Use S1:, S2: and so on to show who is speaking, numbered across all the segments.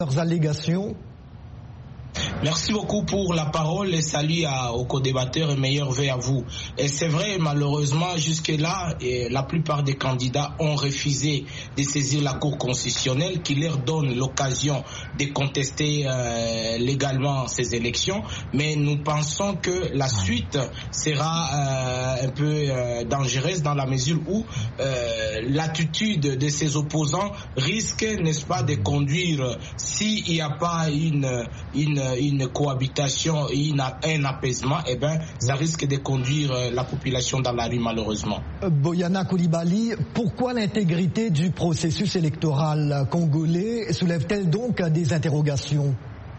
S1: leurs allégations.
S2: Merci beaucoup pour la parole et salut aux co-débatteurs et meilleurs vœux à vous. Et c'est vrai, malheureusement, jusque-là, la plupart des candidats ont refusé de saisir la Cour constitutionnelle qui leur donne l'occasion de contester légalement ces élections. Mais nous pensons que la suite sera un peu dangereuse dans la mesure où l'attitude de ces opposants risque, n'est-ce pas, de conduire, s'il n'y a pas une cohabitation et un apaisement, eh ben, ça risque de conduire la population dans la rue, malheureusement.
S1: Boyana Coulibaly, pourquoi l'intégrité du processus électoral congolais soulève-t-elle donc des interrogations ?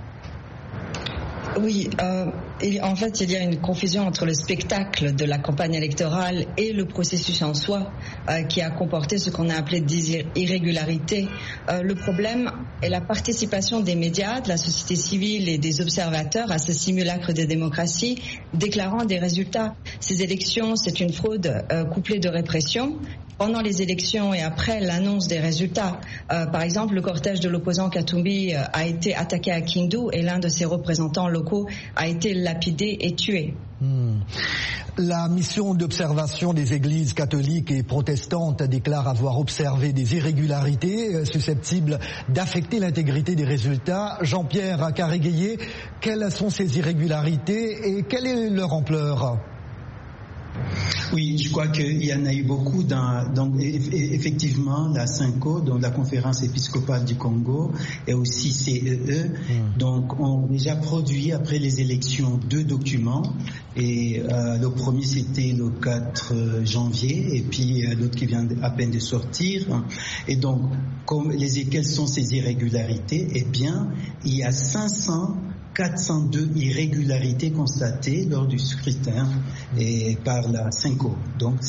S3: Oui, en fait, il y a une confusion entre le spectacle de la campagne électorale et le processus en soi qui a comporté ce qu'on a appelé des irrégularités. Le problème est la participation des médias, de la société civile et des observateurs à ce simulacre de démocratie, déclarant des résultats. Ces élections, c'est une fraude couplée de répression. Pendant les élections et après l'annonce des résultats, par exemple, le cortège de l'opposant Katumbi a été attaqué à Kindu et l'un de ses représentants locaux a été lapidé et tué.
S1: La mission d'observation des églises catholiques et protestantes déclare avoir observé des irrégularités susceptibles d'affecter l'intégrité des résultats. Jean-Pierre Caréguéier, quelles sont ces irrégularités et quelle est leur ampleur ?
S4: Oui, je crois qu'il y en a eu beaucoup donc effectivement la CENCO, donc la Conférence épiscopale du Congo, et aussi CEE, donc ont déjà produit après les élections 2 documents, et le premier c'était le 4 janvier, et puis l'autre qui vient à peine de sortir. Et donc, quelles sont ces irrégularités? Eh bien, il y a 402 irrégularités constatées lors du scrutin et par la CENCO. Donc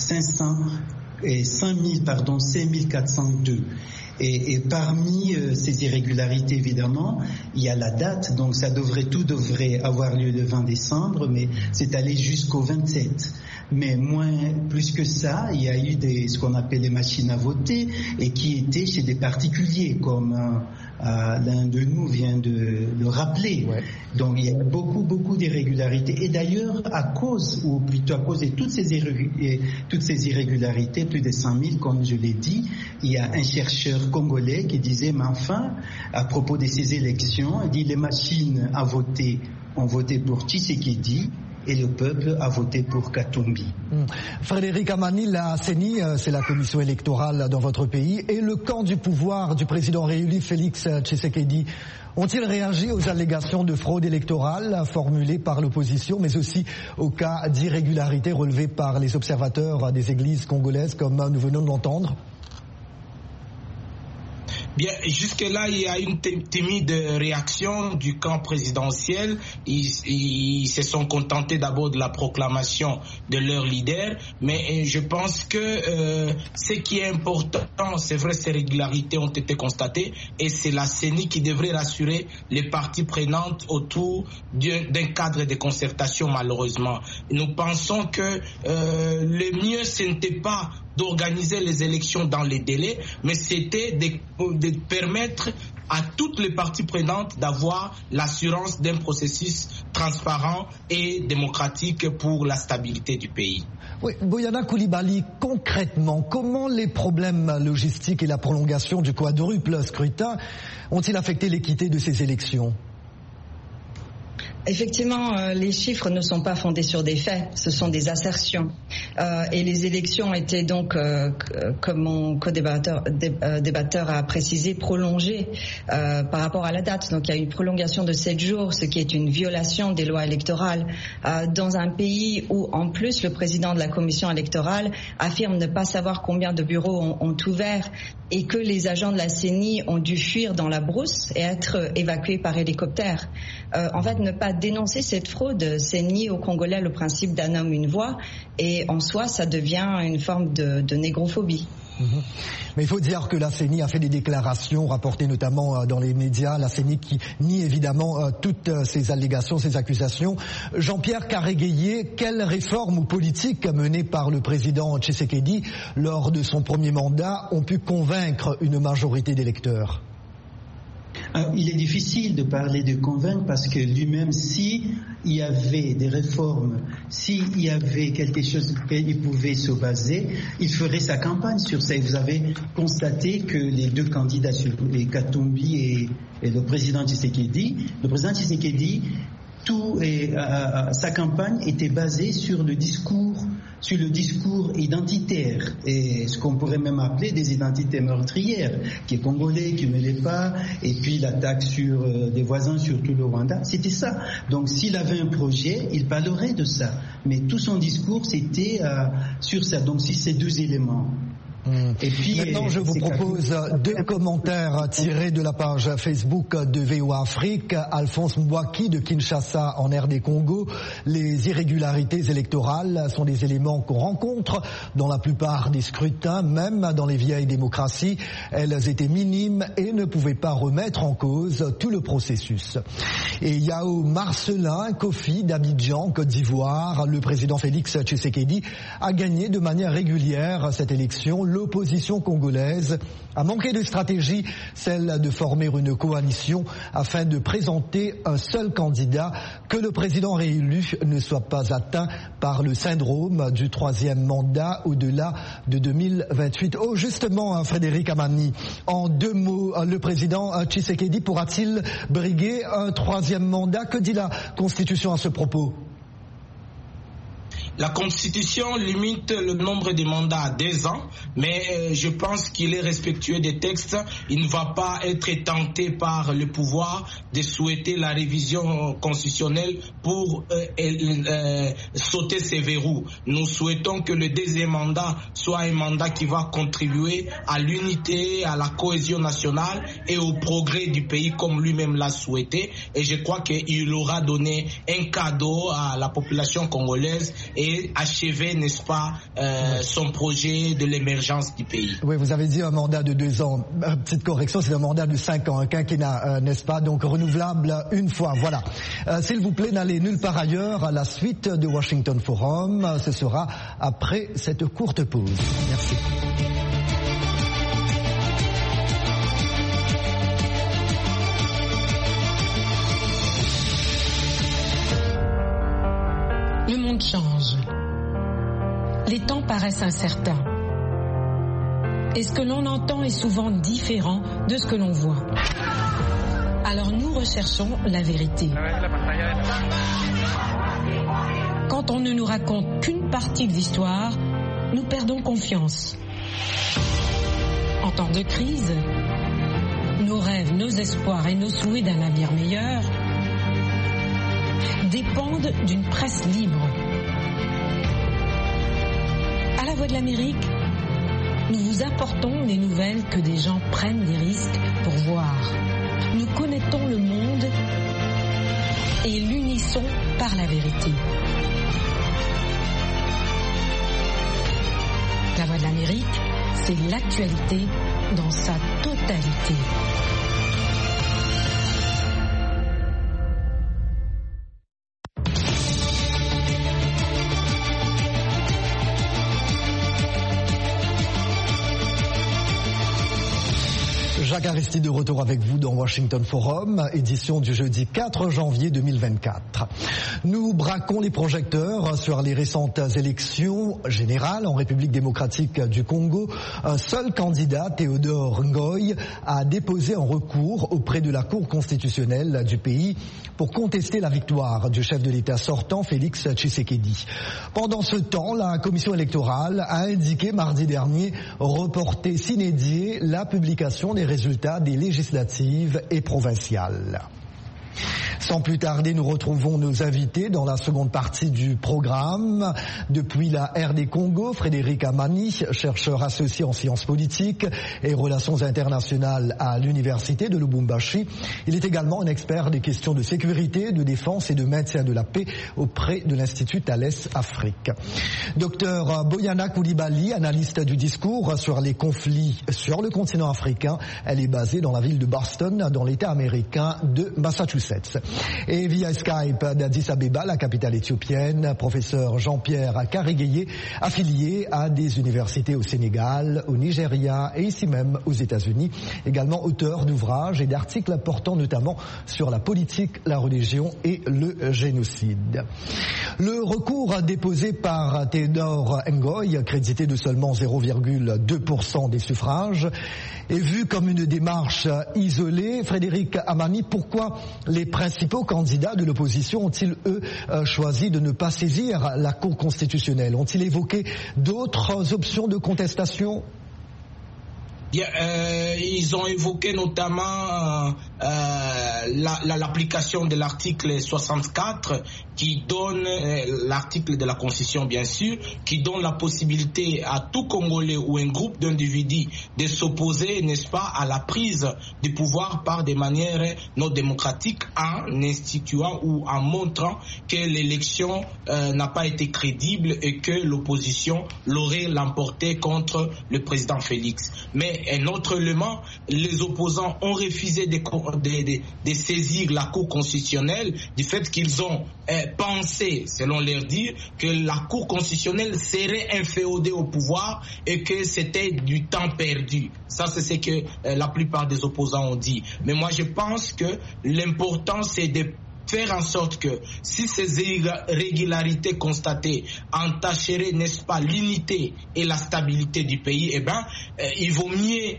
S4: 5402. Et parmi ces irrégularités, évidemment, il y a la date. Donc tout devrait avoir lieu le 20 décembre, mais c'est allé jusqu'au 27. Mais plus que ça, il y a eu ce qu'on appelle les machines à voter et qui étaient chez des particuliers, comme l'un de nous vient de le rappeler. Ouais. Donc il y a beaucoup d'irrégularités. Et d'ailleurs, à cause de toutes ces irrégularités, plus de 100 000, comme je l'ai dit, il y a un chercheur congolais qui disait, mais enfin, à propos de ces élections, il dit les machines à voter ont voté pour Tshisekedi, et le peuple a voté pour Katumbi.
S1: Frédéric Amani, la CENI, c'est la commission électorale dans votre pays, et le camp du pouvoir du président réélu Félix Tshisekedi ont-ils réagi aux allégations de fraude électorale formulées par l'opposition, mais aussi aux cas d'irrégularité relevés par les observateurs des églises congolaises, comme nous venons de l'entendre ?
S2: Bien, jusque-là, il y a une timide réaction du camp présidentiel. Ils se sont contentés d'abord de la proclamation de leur leader, mais je pense que ce qui est important, c'est vrai, ces régularités ont été constatées et c'est la CENI qui devrait rassurer les parties prenantes autour d'un cadre de concertation, malheureusement. Nous pensons que le mieux, ce n'était pas d'organiser les élections dans les délais, mais c'était de permettre à toutes les parties prenantes d'avoir l'assurance d'un processus transparent et démocratique pour la stabilité du pays.
S1: Oui, Boyana Coulibaly, concrètement, comment les problèmes logistiques et la prolongation du quadruple scrutin ont-ils affecté l'équité de ces élections ?
S3: Effectivement, les chiffres ne sont pas fondés sur des faits, ce sont des assertions. Et les élections étaient donc, comme mon co-débatteur a précisé, prolongées par rapport à la date. Donc il y a une prolongation de 7 jours, ce qui est une violation des lois électorales. Dans un pays où, en plus, le président de la commission électorale affirme ne pas savoir combien de bureaux ont ouvert et que les agents de la CENI ont dû fuir dans la brousse et être évacués par hélicoptère. En fait, ne pas dénoncer cette fraude, c'est nier aux Congolais le principe d'un homme, une voix, et en soi, ça devient une forme de négrophobie.
S1: Mais il faut dire que la CENI a fait des déclarations rapportées notamment dans les médias, la CENI qui nie évidemment toutes ces allégations, ces accusations. Jean-Pierre Caréguéier, quelles réformes ou politiques menées par le président Tshisekedi lors de son premier mandat ont pu convaincre une majorité d'électeurs ?
S4: Il est difficile de parler de convaincre parce que lui-même, s'il y avait des réformes, s'il y avait quelque chose qu'il pouvait se baser, il ferait sa campagne sur ça. Et vous avez constaté que les deux candidats, les Katumbi et le président Tshisekedi, sa campagne était basée sur le discours identitaire, et ce qu'on pourrait même appeler des identités meurtrières, qui est congolais, qui ne l'est pas, et puis l'attaque sur des voisins, surtout le Rwanda, c'était ça. Donc s'il avait un projet, il parlerait de ça, mais tout son discours c'était sur ça. Donc si ces deux éléments.
S1: Et puis, maintenant, je vous propose deux commentaires tirés de la page Facebook de VOA Afrique. Alphonse Mbouaki de Kinshasa en RD Congo. Les irrégularités électorales sont des éléments qu'on rencontre dans la plupart des scrutins, même dans les vieilles démocraties. Elles étaient minimes et ne pouvaient pas remettre en cause tout le processus. Et Yao Marcelin Kofi d'Abidjan, Côte d'Ivoire, le président Félix Tshisekedi a gagné de manière régulière cette élection. L'opposition congolaise a manqué de stratégie, celle de former une coalition afin de présenter un seul candidat, que le président réélu ne soit pas atteint par le syndrome du troisième mandat au-delà de 2028. Oh, justement, Frédéric Amani, en deux mots, le président Tshisekedi pourra-t-il briguer un troisième mandat? Que dit la Constitution à ce propos?
S2: La Constitution limite le nombre de mandats à 2 ans, mais je pense qu'il est respectueux des textes. Il ne va pas être tenté par le pouvoir de souhaiter la révision constitutionnelle pour sauter ces verrous. Nous souhaitons que le deuxième mandat soit un mandat qui va contribuer à l'unité, à la cohésion nationale et au progrès du pays comme lui-même l'a souhaité. Et je crois qu'il aura donné un cadeau à la population congolaise et achever, n'est-ce pas, son projet de l'émergence du pays.
S1: Oui, vous avez dit un mandat de 2 ans. Petite correction, c'est un mandat de 5 ans, un quinquennat, n'est-ce pas, donc renouvelable une fois. Voilà. S'il vous plaît, n'allez nulle part ailleurs. À la suite de Washington Forum, ce sera après cette courte pause. Merci.
S5: Le monde change. Les temps paraissent incertains. Et ce que l'on entend est souvent différent de ce que l'on voit. Alors nous recherchons la vérité. Quand on ne nous raconte qu'une partie de l'histoire, nous perdons confiance. En temps de crise, nos rêves, nos espoirs et nos souhaits d'un avenir meilleur dépendent d'une presse libre. À la Voix de l'Amérique, nous vous apportons les nouvelles que des gens prennent des risques pour voir. Nous connectons le monde et l'unissons par la vérité. La Voix de l'Amérique, c'est l'actualité dans sa totalité.
S1: Jacques Aristide de retour avec vous dans Washington Forum, édition du jeudi 4 janvier 2024. Nous braquons les projecteurs sur les récentes élections générales en République démocratique du Congo. Un seul candidat, Théodore Ngoy, a déposé un recours auprès de la Cour constitutionnelle du pays pour contester la victoire du chef de l'État sortant, Félix Tshisekedi. Pendant ce temps, la commission électorale a indiqué mardi dernier reporter sine die la publication des résultats des législatives et provinciales. Sans plus tarder, nous retrouvons nos invités dans la seconde partie du programme. Depuis la RD Congo, Frédéric Amani, chercheur associé en sciences politiques et relations internationales à l'université de Lubumbashi. Il est également un expert des questions de sécurité, de défense et de maintien de la paix auprès de l'Institut Thales Afrique. Docteur Boyana Koulibaly, analyste du discours sur les conflits sur le continent africain. Elle est basée dans la ville de Boston, dans l'État américain de Massachusetts. Et via Skype d'Addis Abeba, la capitale éthiopienne, professeur Jean-Pierre Karegueye, affilié à des universités au Sénégal, au Nigeria et ici même aux États-Unis. Également auteur d'ouvrages et d'articles portant notamment sur la politique, la religion et le génocide. Le recours déposé par Théodore Ngoy, crédité de seulement 0,2% des suffrages, est vu comme une démarche isolée. Frédéric Amani, pourquoi les principaux candidats de l'opposition ont-ils, eux, choisi de ne pas saisir la Cour constitutionnelle? Ont-ils évoqué d'autres options de contestation?
S2: Ils ont évoqué notamment l'application de l'article 64 qui donne, l'article de la Constitution bien sûr, qui donne la possibilité à tout Congolais ou un groupe d'individus de s'opposer, n'est-ce pas, à la prise du pouvoir par des manières non démocratiques en instituant ou en montrant que l'élection n'a pas été crédible et que l'opposition l'aurait l'emporté contre le président Félix. Mais un autre élément, les opposants ont refusé de saisir la Cour constitutionnelle du fait qu'ils ont pensé, selon leur dire, que la Cour constitutionnelle serait inféodée au pouvoir et que c'était du temps perdu. Ça, c'est ce que la plupart des opposants ont dit. Mais moi, je pense que l'important, c'est de faire en sorte que si ces irrégularités constatées entacheraient, n'est-ce pas, l'unité et la stabilité du pays, eh ben, il vaut mieux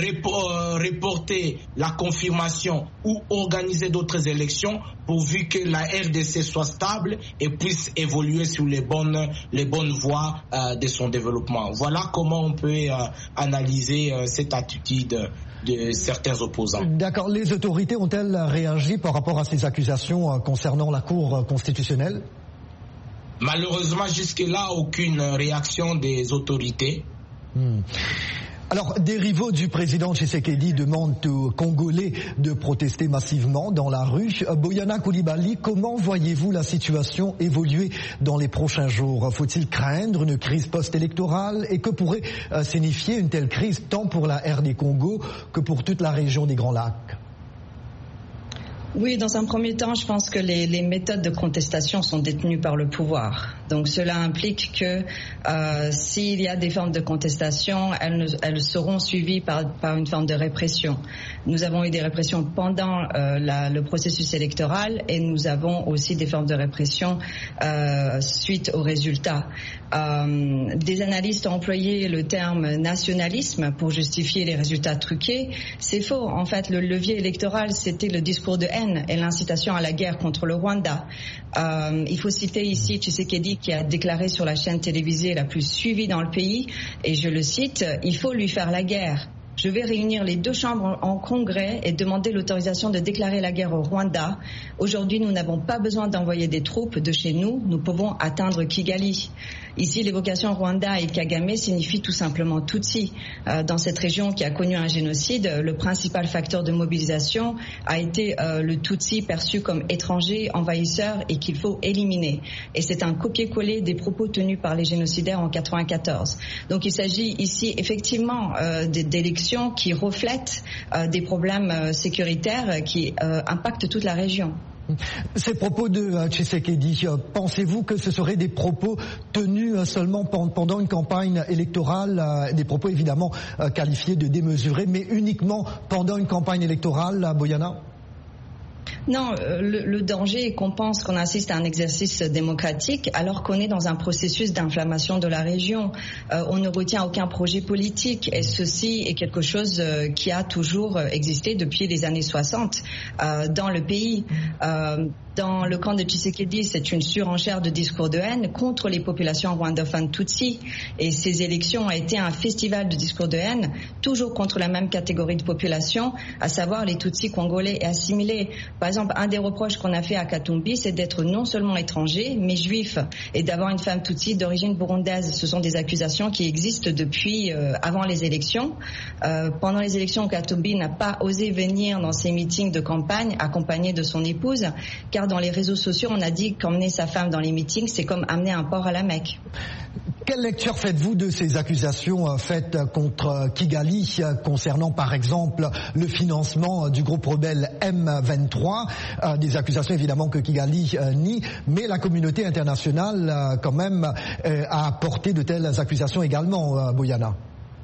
S2: reporter la confirmation ou organiser d'autres élections pourvu que la RDC soit stable et puisse évoluer sur les bonnes voies de son développement. Voilà comment on peut analyser cette attitude de certains opposants.
S1: D'accord. Les autorités ont-elles réagi par rapport à ces accusations concernant la Cour constitutionnelle?
S2: Malheureusement, jusque-là, aucune réaction des autorités.
S1: Alors, des rivaux du président Tshisekedi demandent aux Congolais de protester massivement dans la rue. Boyana Coulibaly, comment voyez-vous la situation évoluer dans les prochains jours? Faut-il craindre une crise post-électorale? Et que pourrait signifier une telle crise tant pour la RD Congo que pour toute la région des Grands Lacs?
S3: Oui, dans un premier temps, je pense que les méthodes de contestation sont détenues par le pouvoir. Donc cela implique que s'il y a des formes de contestation, elles seront suivies par une forme de répression. Nous avons eu des répressions pendant le processus électoral et nous avons aussi des formes de répression suite aux résultats. Des analystes ont employé le terme nationalisme pour justifier les résultats truqués. C'est faux. En fait, le levier électoral, c'était le discours de haine et l'incitation à la guerre contre le Rwanda. Il faut citer ici Tshisekedi qui a déclaré sur la chaîne télévisée la plus suivie dans le pays, et je le cite, « Il faut lui faire la guerre ». Je vais réunir les deux chambres en congrès et demander l'autorisation de déclarer la guerre au Rwanda. Aujourd'hui, nous n'avons pas besoin d'envoyer des troupes de chez nous. Nous pouvons atteindre Kigali. Ici, l'évocation Rwanda et Kagame signifie tout simplement Tutsi. Dans cette région qui a connu un génocide, le principal facteur de mobilisation a été le Tutsi perçu comme étranger, envahisseur et qu'il faut éliminer. Et c'est un copier-coller des propos tenus par les génocidaires en 1994. Donc il s'agit ici effectivement d'élections qui reflètent des problèmes sécuritaires qui impactent toute la région.
S1: Ces propos de Tshisekedi, pensez-vous que ce seraient des propos tenus seulement pendant une campagne électorale, des propos évidemment qualifiés de démesurés, mais uniquement pendant une campagne électorale, Boyana?
S3: Non, le danger est qu'on pense qu'on assiste à un exercice démocratique alors qu'on est dans un processus d'inflammation de la région. On ne retient aucun projet politique et ceci est quelque chose qui a toujours existé depuis les années 60 dans le pays. Dans le camp de Tshisekedi, c'est une surenchère de discours de haine contre les populations rwandophones Tutsi. Et ces élections ont été un festival de discours de haine, toujours contre la même catégorie de population, à savoir les Tutsis congolais et assimilés. Par exemple, un des reproches qu'on a fait à Katumbi, c'est d'être non seulement étranger, mais juif, et d'avoir une femme Tutsi d'origine burundaise. Ce sont des accusations qui existent depuis avant les élections. Pendant les élections, Katumbi n'a pas osé venir dans ses meetings de campagne accompagné de son épouse, car dans les réseaux sociaux, on a dit qu'emmener sa femme dans les meetings, c'est comme amener un porc à la Mecque.
S1: Quelle lecture faites-vous de ces accusations faites contre Kigali concernant par exemple le financement du groupe rebelle M23, des accusations évidemment que Kigali nie, mais la communauté internationale quand même a porté de telles accusations également, Boyana?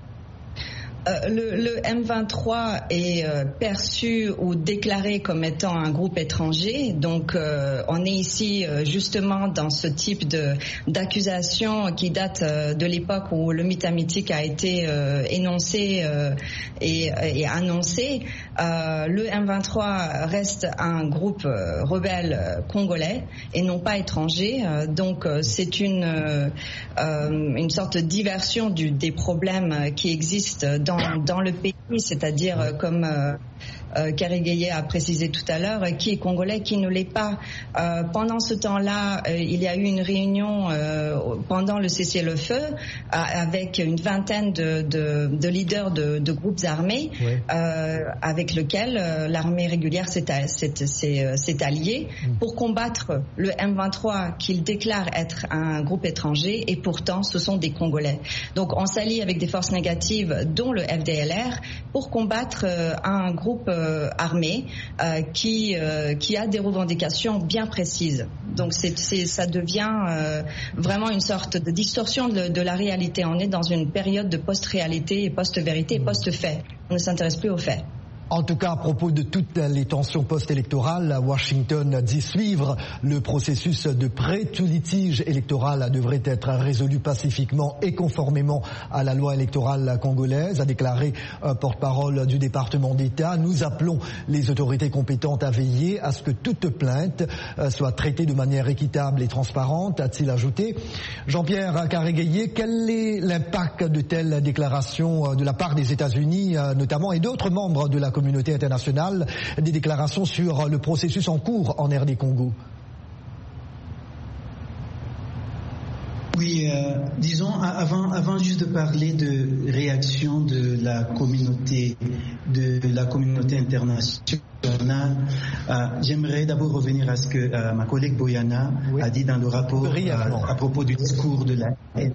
S3: Le M23 est perçu ou déclaré comme étant un groupe étranger, donc on est ici justement dans ce type d'accusation qui date de l'époque où le mythe mythique a été énoncé et annoncé. Le M23 reste un groupe rebelle congolais et non pas étranger, donc c'est une sorte de diversion des problèmes qui existent dans le pays, c'est-à-dire comme Karigeye a précisé tout à l'heure, qui est congolais, qui ne l'est pas. Pendant ce temps-là, il y a eu une réunion pendant le cessez-le-feu avec une vingtaine de leaders de groupes armés, oui, avec lesquels l'armée régulière s'est alliée pour combattre le M23 qu'il déclare être un groupe étranger, et pourtant ce sont des Congolais. Donc on s'allie avec des forces négatives dont le FDLR pour combattre un groupe armé qui a des revendications bien précises. Donc ça devient vraiment une sorte de distorsion de la réalité. On est dans une période de post-réalité et post-vérité et post-fait. On ne s'intéresse plus aux faits.
S1: En tout cas, à propos de toutes les tensions post-électorales, Washington dit suivre le processus de prêt. Tout litige électoral devrait être résolu pacifiquement et conformément à la loi électorale congolaise, a déclaré porte-parole du département d'État. Nous appelons les autorités compétentes à veiller à ce que toute plainte soit traitée de manière équitable et transparente, a-t-il ajouté. Jean-Pierre Karigeye, quel est l'impact de telles déclarations de la part des États-Unis notamment et d'autres membres de la communauté internationale, des déclarations sur le processus en cours en RD Congo?
S4: Oui, disons, avant juste de parler de réaction de la communauté internationale, j'aimerais d'abord revenir à ce que ma collègue Boyana a dit dans le rapport à propos du discours de la haine.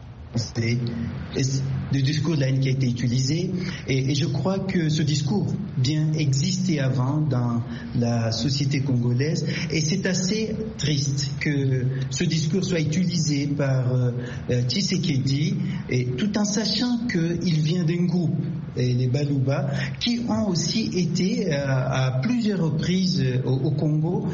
S4: Le discours de la haine qui a été utilisé, et je crois que ce discours bien existait avant dans la société congolaise, et c'est assez triste que ce discours soit utilisé par Tshisekedi, et tout en sachant qu'il vient d'un groupe, les Baluba, qui ont aussi été à plusieurs reprises au Congo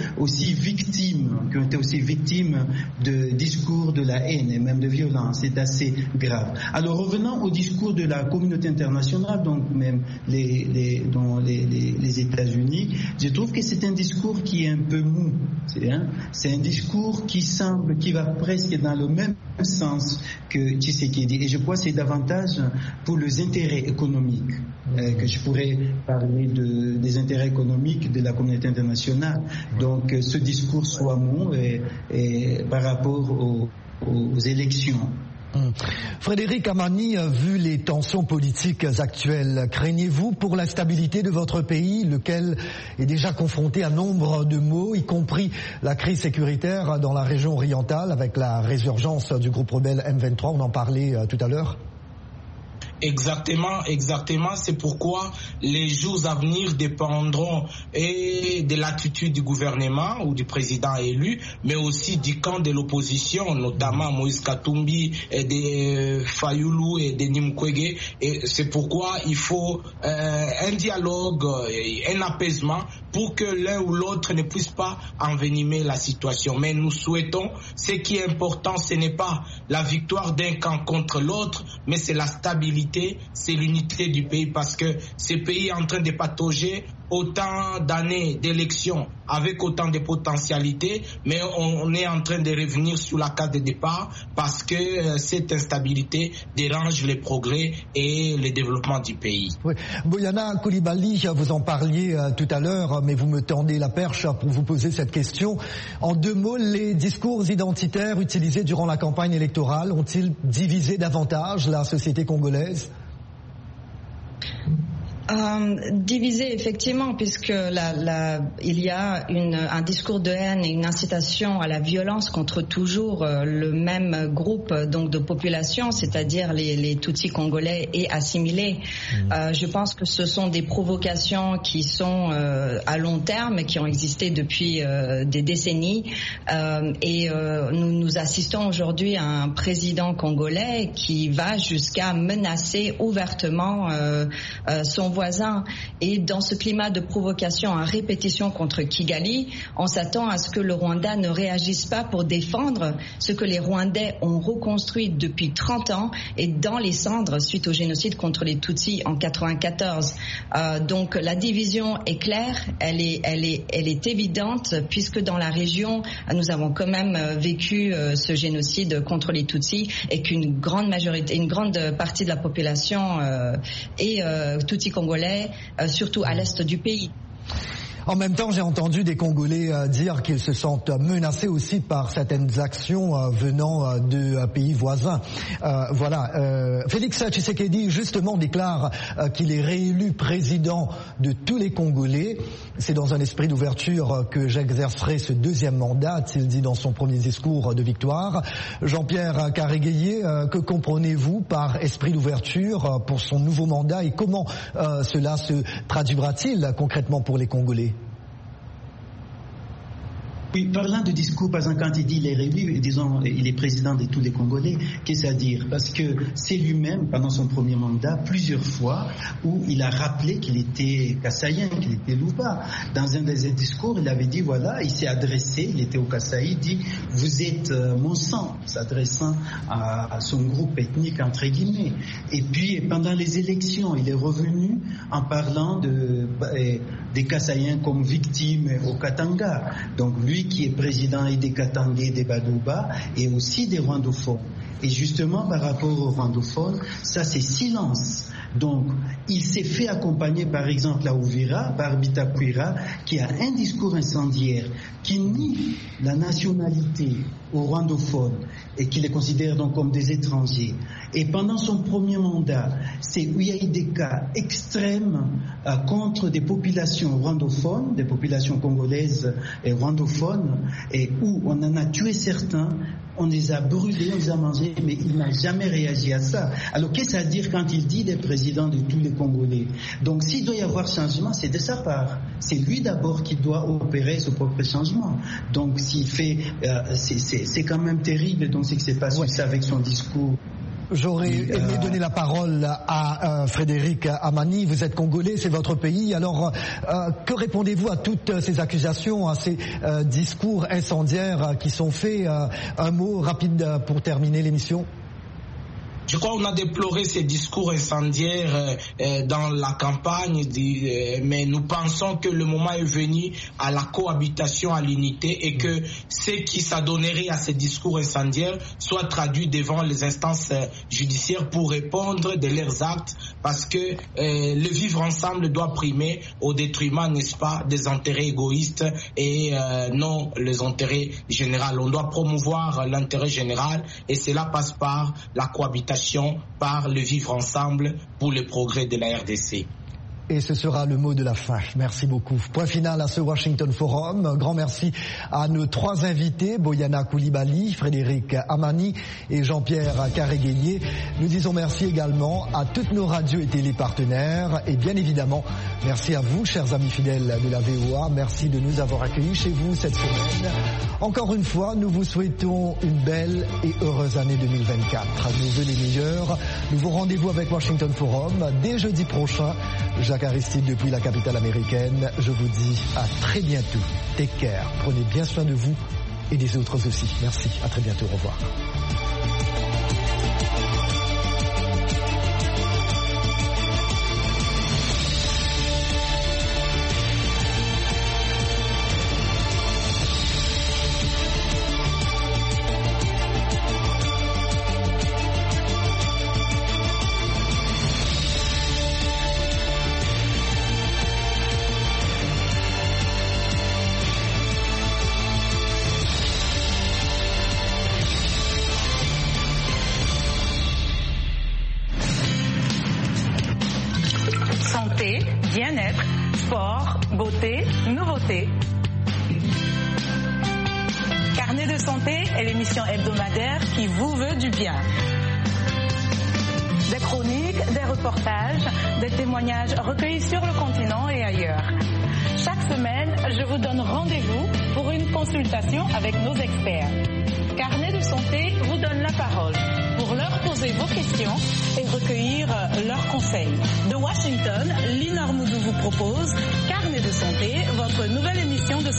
S4: qui ont été aussi victimes de discours de la haine et même de violence. C'est assez grave. Alors revenons au discours de la communauté internationale, donc même les États-Unis, je trouve que c'est un discours qui est un peu mou. C'est un discours qui va presque dans le même sens que Tshisekedi, et je crois que c'est davantage pour les intérêts économiques que je pourrais parler des intérêts économiques de la communauté internationale. Donc ce discours soit mou et par rapport aux élections.
S1: Frédéric Amani, vu les tensions politiques actuelles, craignez-vous pour la stabilité de votre pays, lequel est déjà confronté à nombre de maux, y compris la crise sécuritaire dans la région orientale avec la résurgence du groupe rebelle M23, on en parlait tout à l'heure?
S2: Exactement. C'est pourquoi les jours à venir dépendront et de l'attitude du gouvernement ou du président élu, mais aussi du camp de l'opposition, notamment Moïse Katumbi et de Fayoulou et de Nimkwege. Et c'est pourquoi il faut un dialogue, un apaisement pour que l'un ou l'autre ne puisse pas envenimer la situation. Mais nous souhaitons, ce qui est important, ce n'est pas la victoire d'un camp contre l'autre, mais c'est la stabilité, c'est l'unité du pays, parce que ce pays est en train de patauger autant d'années d'élections avec autant de potentialités, mais on est en train de revenir sur la case de départ parce que cette instabilité dérange les progrès et le développement du pays.
S1: Oui. Boyana Coulibaly, vous en parliez tout à l'heure, mais vous me tendez la perche pour vous poser cette question. En deux mots, les discours identitaires utilisés durant la campagne électorale ont-ils divisé davantage la société congolaise ?
S3: Divisé effectivement, puisque il y a un discours de haine et une incitation à la violence contre toujours le même groupe donc de population, c'est-à-dire les Tutsis congolais et assimilés. Je pense que ce sont des provocations qui sont à long terme, qui ont existé depuis des décennies, et nous assistons aujourd'hui à un président congolais qui va jusqu'à menacer ouvertement son voisin. Et dans ce climat de provocation à répétition contre Kigali, on s'attend à ce que le Rwanda ne réagisse pas pour défendre ce que les Rwandais ont reconstruit depuis 30 ans et dans les cendres suite au génocide contre les Tutsis en 94. Donc la division est claire, elle est évidente, puisque dans la région, nous avons quand même vécu ce génocide contre les Tutsis et qu'une grande partie de la population est Tutsi congolais, surtout à l'est du pays.
S1: En même temps, j'ai entendu des Congolais dire qu'ils se sentent menacés aussi par certaines actions venant de pays voisins. Félix Tshisekedi, justement, déclare qu'il est réélu président de tous les Congolais. C'est dans un esprit d'ouverture que j'exercerai ce deuxième mandat, a-t-il dit dans son premier discours de victoire. Jean-Pierre Karéguéié, que comprenez-vous par esprit d'ouverture pour son nouveau mandat et comment cela se traduira-t-il concrètement pour les Congolais?
S4: Oui, parlant de discours, par exemple, quand il dit il est réélu, disons, il est président de tous les Congolais, qu'est-ce à dire? Parce que c'est lui-même, pendant son premier mandat, plusieurs fois, où il a rappelé qu'il était Kassaïen, qu'il était Louba. Dans un des discours, il avait dit, voilà, il s'est adressé, il était au Kasaï, il dit, vous êtes mon sang, s'adressant à son groupe ethnique, entre guillemets. Et puis, pendant les élections, il est revenu en parlant des Kassaïens comme victimes au Katanga. Donc, lui qui est président et des Katangais, des Badouba, et aussi des rwandophones. Et justement, par rapport aux rwandophones, ça c'est silence. Donc, il s'est fait accompagner, par exemple, à Uvira, par Bitakwira, qui a un discours incendiaire, qui nie la nationalité aux rwandophones et qui les considère donc comme des étrangers. Et pendant son premier mandat, c'est où il y a eu des cas extrêmes contre des populations rwandophones, des populations congolaises et rwandophones, et où on en a tué certains, on les a brûlés, on les a mangés, mais il n'a jamais réagi à ça. Alors qu'est-ce à dire quand il dit des présidents de tous les Congolais? Donc s'il doit y avoir changement, c'est de sa part. C'est lui d'abord qui doit opérer ce propre changement. Donc s'il fait, c'est quand même terrible, donc c'est que c'est pas ça avec son discours.
S1: J'aurais aimé donner la parole à Frédéric Amani. Vous êtes congolais, c'est votre pays. Alors, que répondez-vous à toutes ces accusations, à ces discours incendiaires qui sont faits? Un mot rapide pour terminer l'émission.
S2: Je crois qu'on a déploré ces discours incendiaires dans la campagne, mais nous pensons que le moment est venu à la cohabitation, à l'unité, et que ce qui s'adonnerait à ces discours incendiaires soit traduit devant les instances judiciaires pour répondre de leurs actes, parce que le vivre ensemble doit primer au détriment, n'est-ce pas, des intérêts égoïstes et non les intérêts généraux. On doit promouvoir l'intérêt général et cela passe par la cohabitation, par le vivre ensemble pour le progrès de la RDC.
S1: Et ce sera le mot de la fin. Merci beaucoup. Point final à ce Washington Forum. Un grand merci à nos trois invités, Boyana Coulibaly, Frédéric Amani et Jean-Pierre Karéguéié. Nous disons merci également à toutes nos radios et télépartenaires. Et bien évidemment, merci à vous, chers amis fidèles de la VOA. Merci de nous avoir accueillis chez vous cette semaine. Encore une fois, nous vous souhaitons une belle et heureuse année 2024. Nos vœux les meilleurs. Nouveau rendez-vous avec Washington Forum dès jeudi prochain. Jacques Aristide depuis la capitale américaine. Je vous dis à très bientôt. Take care. Prenez bien soin de vous et des autres aussi. Merci. À très bientôt. Au revoir.
S6: Carnet de santé est l'émission hebdomadaire qui vous veut du bien. Des chroniques, des reportages, des témoignages recueillis sur le continent et ailleurs. Chaque semaine, je vous donne rendez-vous pour une consultation avec nos experts. Carnet de santé vous donne la parole pour leur poser vos questions et recueillir leurs conseils. De Washington, Lina Armoudou vous propose Carnet de santé, votre nouvelle émission de